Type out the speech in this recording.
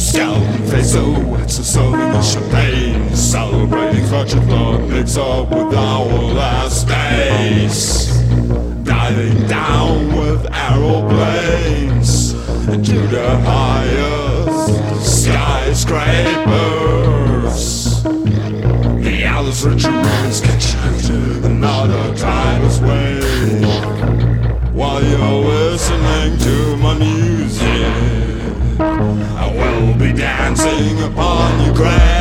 Skeleton face, oh, it's a serving of champagne, celebrating such a thought mix up with our last days. Diving down with aeroplanes into the highest skyscrapers. The Alice Richard is catching another timeless wave while you're listening to my music. I will be dancing upon your grave.